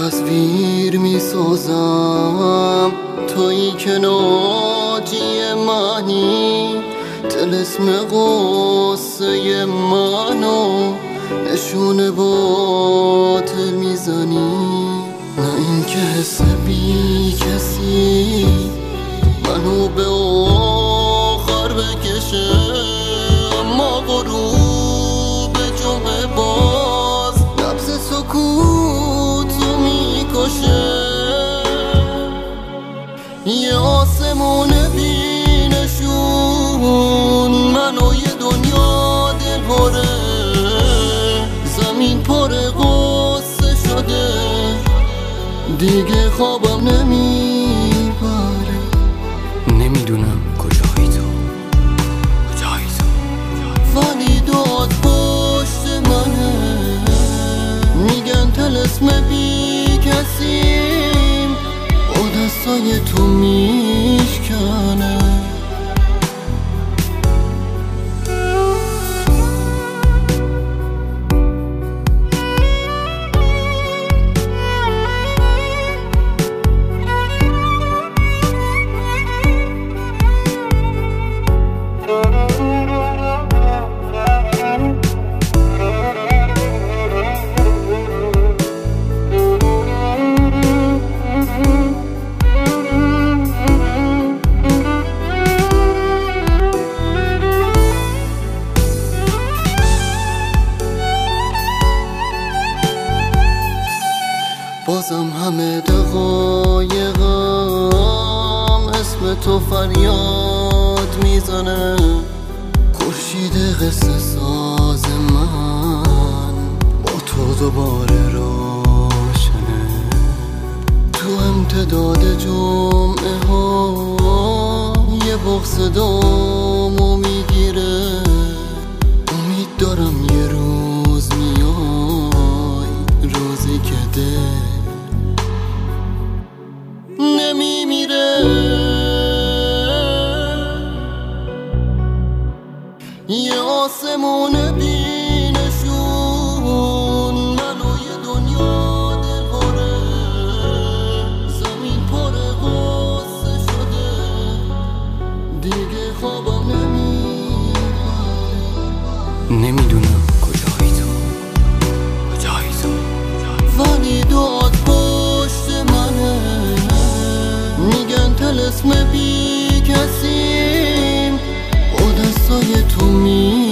تصویر می سازم تویی که ناجی منی، طلسم غصه منو نشون باطل میزنی. نه این که حس بی کسی منو به آخر بکشه، اما غروب جمعه باز نبض سکوتو میکشه. یه آسمون بی نشون منو یه دنیا دل پره، زمین پر غصه شده دیگه خوابم نمیبره. نمیدونم کجایی تو ولی داد پشت منه، میگن طلسم بی کسیم با دستای تو میشکنه. بازم همه دقایقم اسم تو فریاد میزنه. خورشید قصه ساز من با تو دوباره روشنه. تو امتداد جمعه ها یه بغض دامو میگیره. امید دارم یه روز میای، روزی که دل نمیمیره. یه آسمون بی نشون منو یه دنیا دل پره، زمین پر غصه شده دیگه خوابم نمیبره. نمیدونم کجایی تو ولی داد پشت منه، میگن طلسم بی کسیم با دستای تو